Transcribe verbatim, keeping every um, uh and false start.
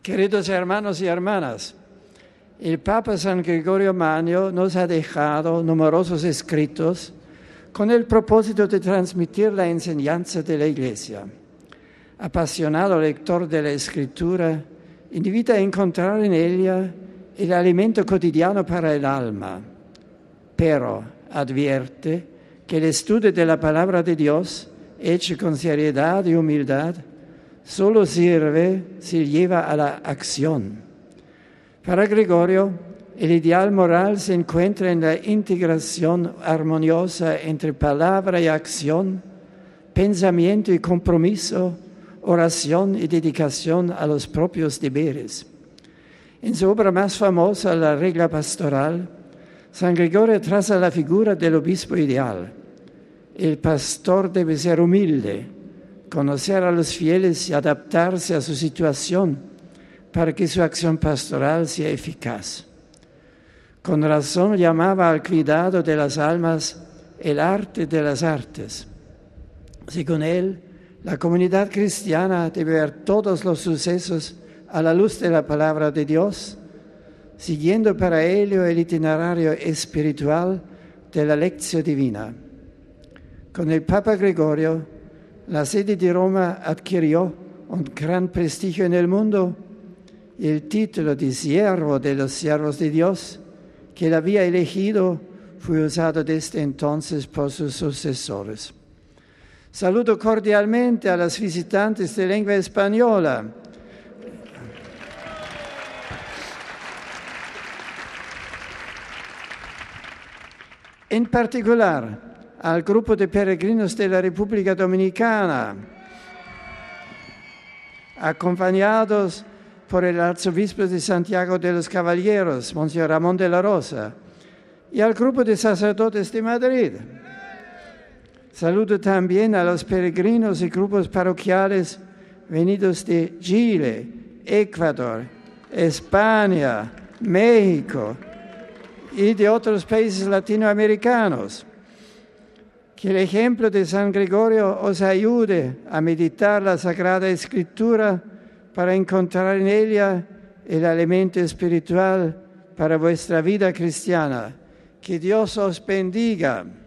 Queridos hermanos y hermanas, el Papa San Gregorio Magno nos ha dejado numerosos escritos con el propósito de transmitir la enseñanza de la Iglesia. Apasionado lector de la Escritura, invita a encontrar en ella el alimento cotidiano para el alma, pero advierte que el estudio de la palabra de Dios, hecho con seriedad y humildad, solo sirve si lleva a la acción. Para Gregorio, el ideal moral se encuentra en la integración armoniosa entre palabra y acción, pensamiento y compromiso, oración y dedicación a los propios deberes. En su obra más famosa, La Regla Pastoral, San Gregorio traza la figura del obispo ideal. El pastor debe ser humilde, conocer a los fieles y adaptarse a su situación para que su acción pastoral sea eficaz. Con razón llamaba al cuidado de las almas el arte de las artes. Según él, la comunidad cristiana debe ver todos los sucesos a la luz de la palabra de Dios, siguiendo para ello el itinerario espiritual de la lección divina. Con el Papa Gregorio, la sede de Roma adquirió un gran prestigio en el mundo y el título de siervo de los siervos de Dios que él había elegido fue usado desde entonces por sus sucesores. Saludo cordialmente a los visitantes de lengua española. En particular, al grupo de peregrinos de la República Dominicana, acompañados por el arzobispo de Santiago de los Caballeros, Monseñor Ramón de la Rosa, y al grupo de sacerdotes de Madrid. Saludo también a los peregrinos y grupos parroquiales venidos de Chile, Ecuador, España, México y de otros países latinoamericanos. Que el ejemplo de San Gregorio os ayude a meditar la Sagrada Escritura para encontrar en ella el alimento espiritual para vuestra vida cristiana. Que Dios os bendiga.